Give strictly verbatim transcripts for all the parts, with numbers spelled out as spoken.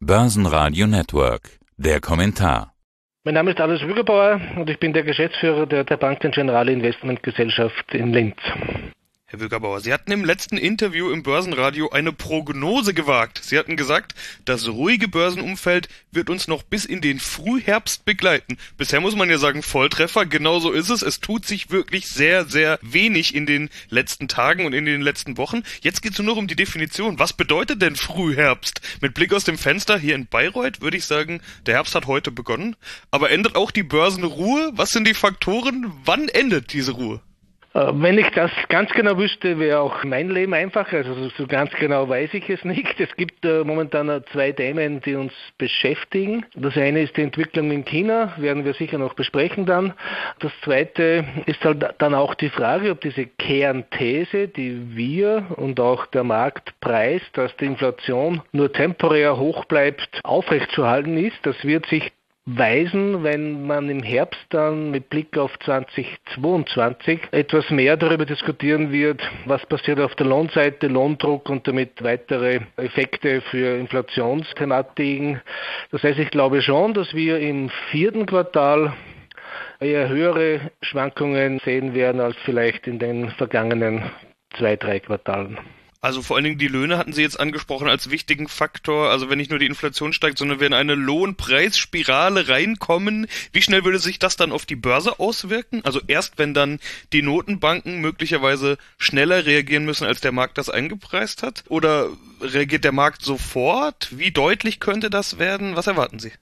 Börsenradio Network. Der Kommentar. Mein Name ist Alois Wügerbauer und ich bin der Geschäftsführer der, der Banken Generale Investment Gesellschaft in Linz. Herr Wügerbauer, Sie hatten im letzten Interview im Börsenradio eine Prognose gewagt. Sie hatten gesagt, das ruhige Börsenumfeld wird uns noch bis in den Frühherbst begleiten. Bisher muss man ja sagen, Volltreffer, genau so ist es. Es tut sich wirklich sehr, sehr wenig in den letzten Tagen und in den letzten Wochen. Jetzt geht es nur noch um die Definition. Was bedeutet denn Frühherbst? Mit Blick aus dem Fenster hier in Bayreuth würde ich sagen, der Herbst hat heute begonnen. Aber endet auch die Börsenruhe? Was sind die Faktoren? Wann endet diese Ruhe? Wenn ich das ganz genau wüsste, wäre auch mein Leben einfacher. Also so ganz genau weiß ich es nicht. Es gibt äh, momentan zwei Themen, die uns beschäftigen. Das eine ist die Entwicklung in China, werden wir sicher noch besprechen dann. Das zweite ist halt dann auch die Frage, ob diese Kernthese, die wir und auch der Markt preist, dass die Inflation nur temporär hoch bleibt, aufrechtzuerhalten ist. Das wird sich weisen, wenn man im Herbst dann mit Blick auf zweitausendzweiundzwanzig etwas mehr darüber diskutieren wird, was passiert auf der Lohnseite, Lohndruck und damit weitere Effekte für Inflationsthematiken. Das heißt, ich glaube schon, dass wir im vierten Quartal eher höhere Schwankungen sehen werden als vielleicht in den vergangenen zwei, drei Quartalen. Also vor allen Dingen die Löhne hatten Sie jetzt angesprochen als wichtigen Faktor. Also wenn nicht nur die Inflation steigt, sondern wir in eine Lohnpreisspirale reinkommen, wie schnell würde sich das dann auf die Börse auswirken? Also erst wenn dann die Notenbanken möglicherweise schneller reagieren müssen, als der Markt das eingepreist hat? Oder reagiert der Markt sofort? Wie deutlich könnte das werden? Was erwarten Sie?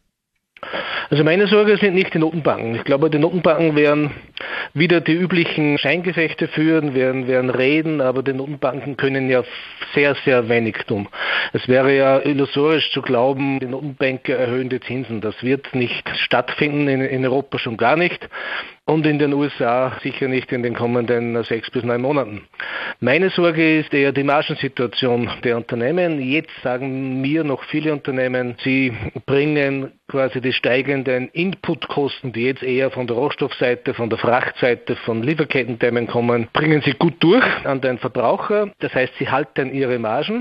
Also meine Sorge sind nicht die Notenbanken. Ich glaube, die Notenbanken werden wieder die üblichen Scheingefechte führen, werden, werden reden, aber die Notenbanken können ja sehr, sehr wenig tun. Es wäre ja illusorisch zu glauben, die Notenbanker erhöhen die Zinsen. Das wird nicht stattfinden, in, in Europa schon gar nicht. Und in den U S A sicher nicht in den kommenden sechs bis neun Monaten. Meine Sorge ist eher die Margensituation der Unternehmen. Jetzt sagen mir noch viele Unternehmen, sie bringen quasi die steigenden Inputkosten, die jetzt eher von der Rohstoffseite, von der Frachtseite, von Lieferkettenthemen kommen, bringen sie gut durch an den Verbraucher. Das heißt, sie halten ihre Margen.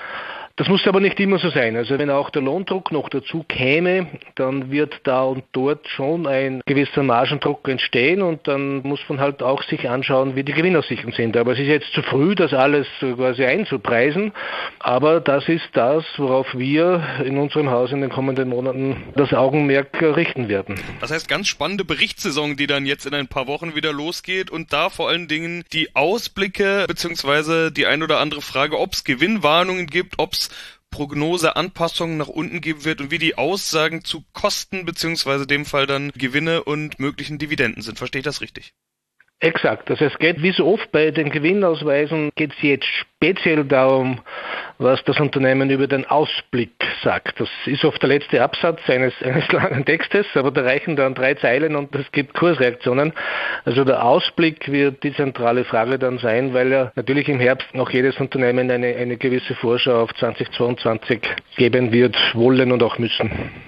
Das muss aber nicht immer so sein. Also wenn auch der Lohndruck noch dazu käme, dann wird da und dort schon ein gewisser Margendruck entstehen und dann muss man halt auch sich anschauen, wie die Gewinnaussichten sind. Aber es ist jetzt zu früh, das alles quasi einzupreisen. Aber das ist das, worauf wir in unserem Haus in den kommenden Monaten das Augenmerk richten werden. Das heißt, ganz spannende Berichtssaison, die dann jetzt in ein paar Wochen wieder losgeht und da vor allen Dingen die Ausblicke beziehungsweise die ein oder andere Frage, ob es Gewinnwarnungen gibt, ob es Prognoseanpassungen nach unten geben wird und wie die Aussagen zu Kosten beziehungsweise dem Fall dann Gewinne und möglichen Dividenden sind. Verstehe ich das richtig? Exakt. Also es geht, wie so oft bei den Gewinnausweisen, geht es jetzt speziell darum, was das Unternehmen über den Ausblick sagt. Das ist oft der letzte Absatz eines, eines langen Textes, aber da reichen dann drei Zeilen und es gibt Kursreaktionen. Also der Ausblick wird die zentrale Frage dann sein, weil ja natürlich im Herbst noch jedes Unternehmen eine, eine gewisse Vorschau auf zweitausendzweiundzwanzig geben wird, wollen und auch müssen.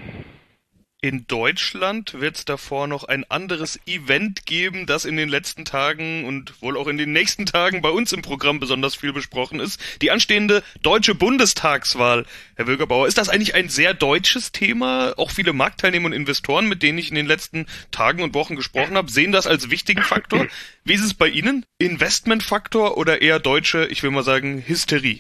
In Deutschland wird es davor noch ein anderes Event geben, das in den letzten Tagen und wohl auch in den nächsten Tagen bei uns im Programm besonders viel besprochen ist. Die anstehende deutsche Bundestagswahl. Herr Wügerbauer, ist das eigentlich ein sehr deutsches Thema? Auch viele Marktteilnehmer und Investoren, mit denen ich in den letzten Tagen und Wochen gesprochen habe, sehen das als wichtigen Faktor. Wie ist es bei Ihnen? Investmentfaktor oder eher deutsche, ich will mal sagen, Hysterie?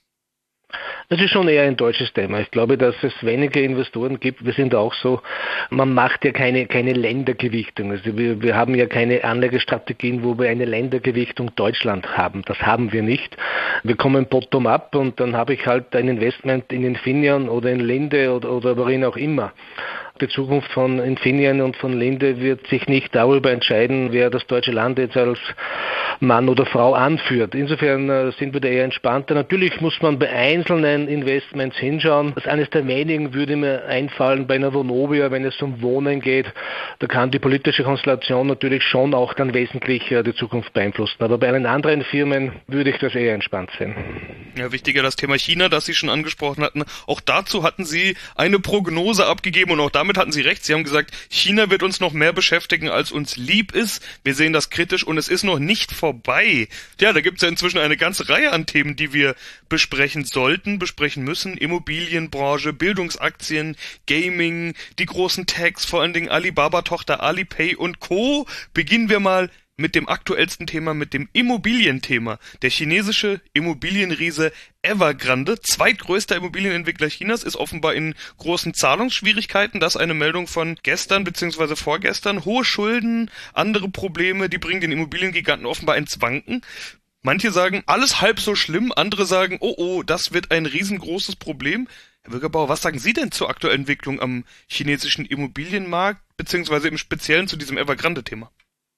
Das ist schon eher ein deutsches Thema. Ich glaube, dass es weniger Investoren gibt. Wir sind auch so, man macht ja keine, keine Ländergewichtung. Also wir, wir haben ja keine Anlagestrategien, wo wir eine Ländergewichtung Deutschland haben. Das haben wir nicht. Wir kommen bottom-up und dann habe ich halt ein Investment in Infineon oder in Linde oder, oder worin auch immer. Die Zukunft von Infineon und von Linde wird sich nicht darüber entscheiden, wer das deutsche Land jetzt als Mann oder Frau anführt. Insofern äh, sind wir da eher entspannter. Natürlich muss man bei einzelnen Investments hinschauen. Das eines der wenigen würde mir einfallen bei einer Vonovia, wenn es um Wohnen geht. Da kann die politische Konstellation natürlich schon auch dann wesentlich äh, die Zukunft beeinflussen. Aber bei allen anderen Firmen würde ich das eher entspannt sehen. Ja, wichtiger das Thema China, das Sie schon angesprochen hatten. Auch dazu hatten Sie eine Prognose abgegeben und auch damit damit hatten Sie recht. Sie haben gesagt, China wird uns noch mehr beschäftigen, als uns lieb ist. Wir sehen das kritisch und es ist noch nicht vorbei. Ja, da gibt es ja inzwischen eine ganze Reihe an Themen, die wir besprechen sollten, besprechen müssen. Immobilienbranche, Bildungsaktien, Gaming, die großen Techs, vor allen Dingen Alibaba-Tochter Alipay und Co. Beginnen wir mal mit dem aktuellsten Thema, mit dem Immobilienthema. Der chinesische Immobilienriese Evergrande, zweitgrößter Immobilienentwickler Chinas, ist offenbar in großen Zahlungsschwierigkeiten. Das ist eine Meldung von gestern bzw. vorgestern. Hohe Schulden, andere Probleme, die bringen den Immobiliengiganten offenbar ins Wanken. Manche sagen, alles halb so schlimm, andere sagen, oh oh, das wird ein riesengroßes Problem. Herr Bürgerbauer, was sagen Sie denn zur aktuellen Entwicklung am chinesischen Immobilienmarkt, beziehungsweise im Speziellen zu diesem Evergrande-Thema?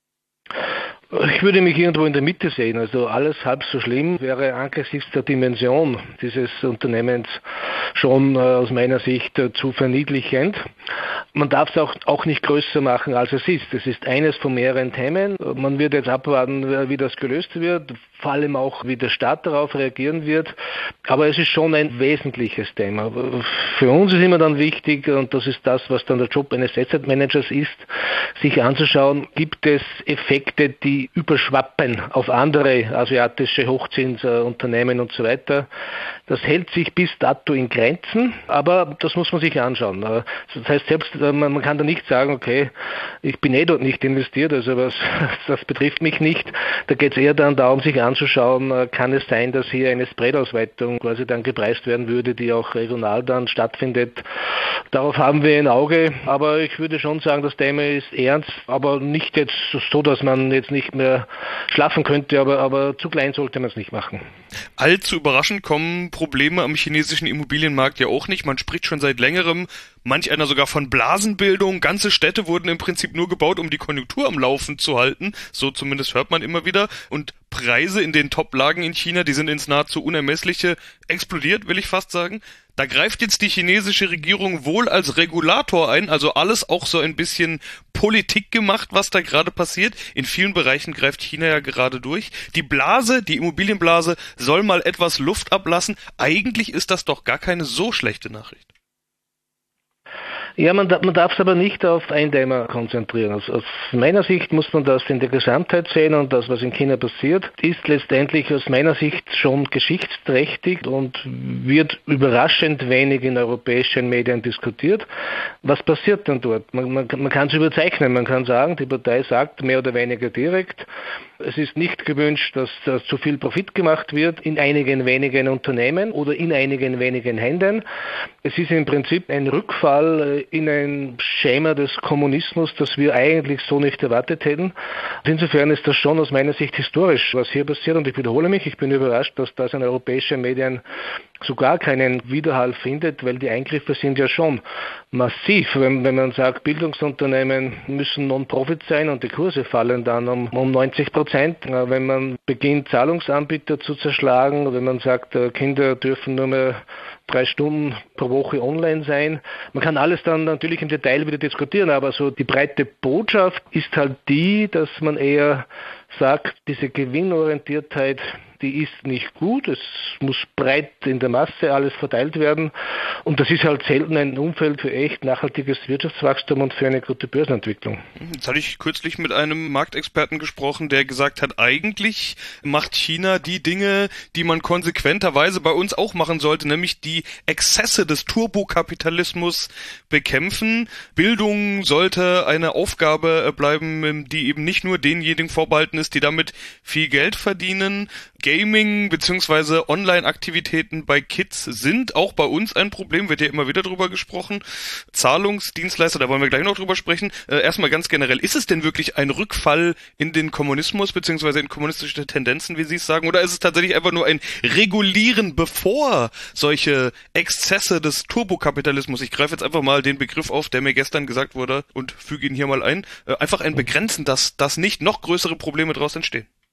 Ich würde mich irgendwo in der Mitte sehen. Also alles halb so schlimm wäre angesichts der Dimension dieses Unternehmens schon äh, aus meiner Sicht äh, zu verniedlichend. Man darf es auch, auch nicht größer machen, als es ist. Es ist eines von mehreren Themen. Man wird jetzt abwarten, wie das gelöst wird, vor allem auch, wie der Staat darauf reagieren wird. Aber es ist schon ein wesentliches Thema. Für uns ist immer dann wichtig, und das ist das, was dann der Job eines Asset Managers ist, sich anzuschauen, gibt es Effekte, die überschwappen auf andere asiatische Hochzinsunternehmen und so weiter. Das hält sich bis dato in Grenzen, aber das muss man sich anschauen. Das heißt, selbst man kann da nicht sagen, okay, ich bin eh dort nicht investiert, also was, das betrifft mich nicht. Da geht es eher dann darum, sich anzuschauen, kann es sein, dass hier eine Spreadausweitung quasi dann gepreist werden würde, die auch regional dann stattfindet. Darauf haben wir ein Auge, aber ich würde schon sagen, das Thema ist ernst, aber nicht jetzt so, dass man jetzt nicht mehr schlafen könnte, aber, aber zu klein sollte man es nicht machen. Allzu überraschend kommen Probleme am chinesischen Immobilienmarkt ja auch nicht. Man spricht schon seit längerem, manch einer sogar von Blasenbildung. Ganze Städte wurden im Prinzip nur gebaut, um die Konjunktur am Laufen zu halten. So zumindest hört man immer wieder. Und Preise in den Top-Lagen in China, die sind ins nahezu Unermessliche explodiert, will ich fast sagen. Da greift jetzt die chinesische Regierung wohl als Regulator ein, also alles auch so ein bisschen Politik gemacht, was da gerade passiert. In vielen Bereichen greift China ja gerade durch. Die Blase, die Immobilienblase, soll mal etwas Luft ablassen. Eigentlich ist das doch gar keine so schlechte Nachricht. Ja, man, man darf es aber nicht auf ein Thema konzentrieren. Also aus meiner Sicht muss man das in der Gesamtheit sehen, und das, was in China passiert, ist letztendlich aus meiner Sicht schon geschichtsträchtig und wird überraschend wenig in europäischen Medien diskutiert. Was passiert denn dort? Man, man, man kann es überzeichnen. Man kann sagen, die Partei sagt mehr oder weniger direkt, es ist nicht gewünscht, dass, dass zu viel Profit gemacht wird in einigen wenigen Unternehmen oder in einigen wenigen Händen. Es ist im Prinzip ein Rückfall in ein Schema des Kommunismus, das wir eigentlich so nicht erwartet hätten. Insofern ist das schon aus meiner Sicht historisch, was hier passiert. Und ich wiederhole mich, ich bin überrascht, dass das in europäischen Medien so gar keinen Widerhall findet, weil die Eingriffe sind ja schon massiv. Wenn, wenn man sagt, Bildungsunternehmen müssen Non-Profit sein und die Kurse fallen dann um, um neunzig Prozent. Wenn man beginnt, Zahlungsanbieter zu zerschlagen, wenn man sagt, Kinder dürfen nur mehr drei Stunden pro Woche online sein. Man kann alles dann natürlich im Detail wieder diskutieren, aber so die breite Botschaft ist halt die, dass man eher sagt, diese Gewinnorientiertheit, die ist nicht gut. Es muss breit in der Masse alles verteilt werden. Und das ist halt selten ein Umfeld für echt nachhaltiges Wirtschaftswachstum und für eine gute Börsenentwicklung. Jetzt hatte ich kürzlich mit einem Marktexperten gesprochen, der gesagt hat, eigentlich macht China die Dinge, die man konsequenterweise bei uns auch machen sollte, nämlich die Exzesse des Turbokapitalismus bekämpfen. Bildung sollte eine Aufgabe bleiben, die eben nicht nur denjenigen vorbehalten ist, die damit viel Geld verdienen. Gaming bzw. Online-Aktivitäten bei Kids sind auch bei uns ein Problem, wird ja immer wieder drüber gesprochen. Zahlungsdienstleister, da wollen wir gleich noch drüber sprechen. Äh, erstmal ganz generell, ist es denn wirklich ein Rückfall in den Kommunismus bzw. in kommunistische Tendenzen, wie Sie es sagen, oder ist es tatsächlich einfach nur ein Regulieren, bevor solche Exzesse des Turbokapitalismus, ich greife jetzt einfach mal den Begriff auf, der mir gestern gesagt wurde und füge ihn hier mal ein, äh, einfach ein Begrenzen, dass, dass nicht noch größere Probleme daraus entstehen?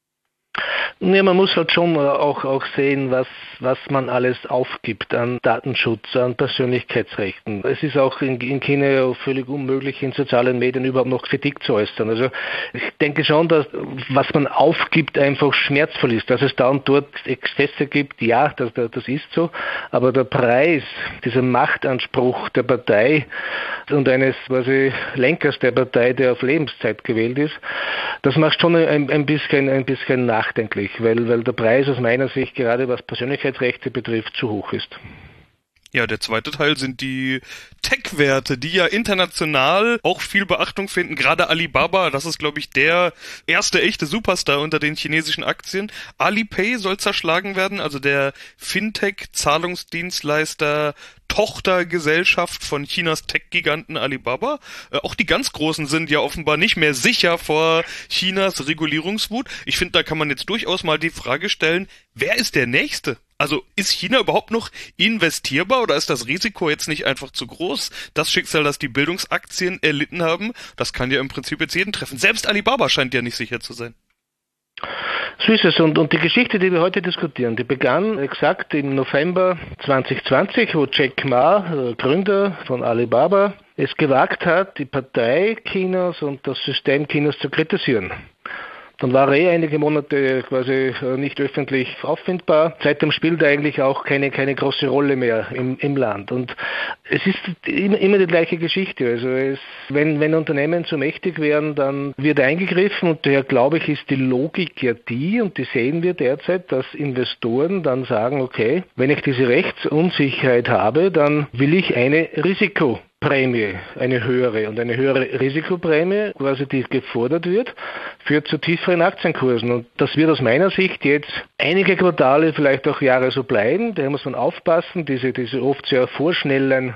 Ja, man muss halt schon auch, auch sehen, was, was man alles aufgibt an Datenschutz, an Persönlichkeitsrechten. Es ist auch in, in China völlig unmöglich, in sozialen Medien überhaupt noch Kritik zu äußern. Also ich denke schon, dass was man aufgibt, einfach schmerzvoll ist. Dass es da und dort Exzesse gibt, ja, das, das ist so. Aber der Preis, dieser Machtanspruch der Partei und eines quasi Lenkers der Partei, der auf Lebenszeit gewählt ist, das macht schon ein, ein bisschen, ein bisschen nachdenklich, weil, weil der Preis aus meiner Sicht gerade was Persönlichkeitsrechte betrifft zu hoch ist. Ja, der zweite Teil sind die Tech-Werte, die ja international auch viel Beachtung finden. Gerade Alibaba, das ist, glaube ich, der erste echte Superstar unter den chinesischen Aktien. Alipay soll zerschlagen werden, also der Fintech-Zahlungsdienstleister Tochtergesellschaft von Chinas Tech-Giganten Alibaba. Äh, auch die ganz Großen sind ja offenbar nicht mehr sicher vor Chinas Regulierungswut. Ich finde, da kann man jetzt durchaus mal die Frage stellen, wer ist der Nächste? Also ist China überhaupt noch investierbar oder ist das Risiko jetzt nicht einfach zu groß? Das Schicksal, das die Bildungsaktien erlitten haben, das kann ja im Prinzip jetzt jeden treffen. Selbst Alibaba scheint ja nicht sicher zu sein. So ist es. Und, und die Geschichte, die wir heute diskutieren, die begann exakt im November zwanzig zwanzig, wo Jack Ma, Gründer von Alibaba, es gewagt hat, die Partei Chinas und das System Chinas zu kritisieren. Dann war er eh einige Monate quasi nicht öffentlich auffindbar. Seitdem spielt er eigentlich auch keine, keine große Rolle mehr im, im Land. Und es ist immer, immer die gleiche Geschichte. Also es, wenn, wenn Unternehmen zu mächtig werden, dann wird eingegriffen und daher glaube ich, ist die Logik ja die, und die sehen wir derzeit, dass Investoren dann sagen, okay, wenn ich diese Rechtsunsicherheit habe, dann will ich eine Risiko Prämie, eine höhere. Und eine höhere Risikoprämie, quasi die gefordert wird, führt zu tieferen Aktienkursen. Und das wird aus meiner Sicht jetzt einige Quartale, vielleicht auch Jahre so bleiben. Da muss man aufpassen, diese, diese oft sehr vorschnellen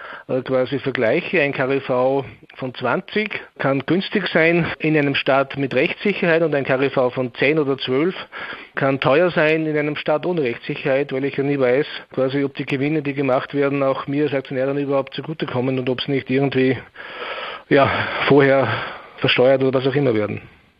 quasi Vergleiche. Ein K G V von zwanzig kann günstig sein in einem Staat mit Rechtssicherheit und ein K G V von zehn oder zwölf kann teuer sein in einem Staat ohne Rechtssicherheit, weil ich ja nie weiß, quasi ob die Gewinne, die gemacht werden, auch mir als Aktionär dann überhaupt zugutekommen und ob es nicht irgendwie ja vorher versteuert oder was auch immer werden.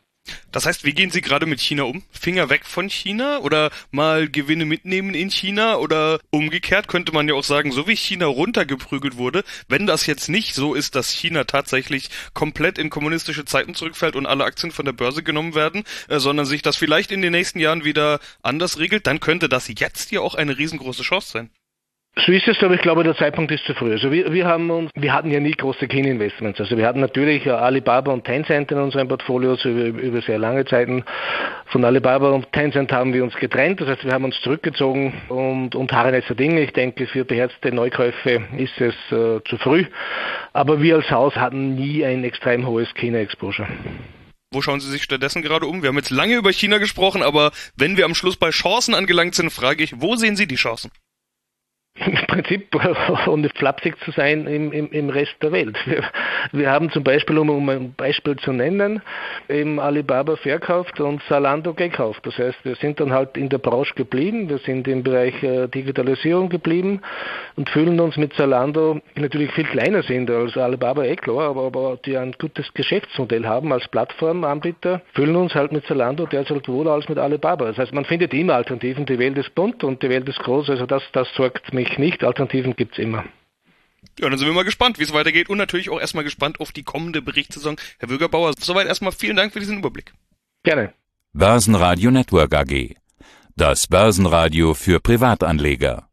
Das heißt, wie gehen Sie gerade mit China um? Finger weg von China oder mal Gewinne mitnehmen in China oder umgekehrt könnte man ja auch sagen, so wie China runtergeprügelt wurde, wenn das jetzt nicht so ist, dass China tatsächlich komplett in kommunistische Zeiten zurückfällt und alle Aktien von der Börse genommen werden, äh, sondern sich das vielleicht in den nächsten Jahren wieder anders regelt, dann könnte das jetzt ja auch eine riesengroße Chance sein. So ist es, aber ich glaube, der Zeitpunkt ist zu früh. Also wir, wir haben uns, wir hatten ja nie große China-Investments. Also wir hatten natürlich Alibaba und Tencent in unseren Portfolios über, über sehr lange Zeiten. Von Alibaba und Tencent haben wir uns getrennt. Das heißt, wir haben uns zurückgezogen und, und harren jetzt der Dinge. Ich denke, für beherzte Neukäufe ist es äh, zu früh. Aber wir als Haus hatten nie ein extrem hohes China-Exposure. Wo schauen Sie sich stattdessen gerade um? Wir haben jetzt lange über China gesprochen, aber wenn wir am Schluss bei Chancen angelangt sind, frage ich, wo sehen Sie die Chancen? Im Prinzip, ohne flapsig zu sein, im, im, im Rest der Welt. Wir, wir haben zum Beispiel, um, um ein Beispiel zu nennen, eben Alibaba verkauft und Zalando gekauft. Das heißt, wir sind dann halt in der Branche geblieben, wir sind im Bereich äh, Digitalisierung geblieben und fühlen uns mit Zalando, die natürlich viel kleiner sind als Alibaba, eh klar, aber, aber die ein gutes Geschäftsmodell haben als Plattformanbieter, fühlen uns halt mit Zalando derzeit wohler als mit Alibaba. Das heißt, man findet immer Alternativen, die Welt ist bunt und die Welt ist groß, also das, das sorgt mich nicht. Alternativen gibt's immer. Ja, dann sind wir mal gespannt, wie es weitergeht und natürlich auch erstmal gespannt auf die kommende Berichtssaison. Herr Wögerbauer, soweit erstmal vielen Dank für diesen Überblick. Gerne. Börsenradio Network A G. Das Börsenradio für Privatanleger.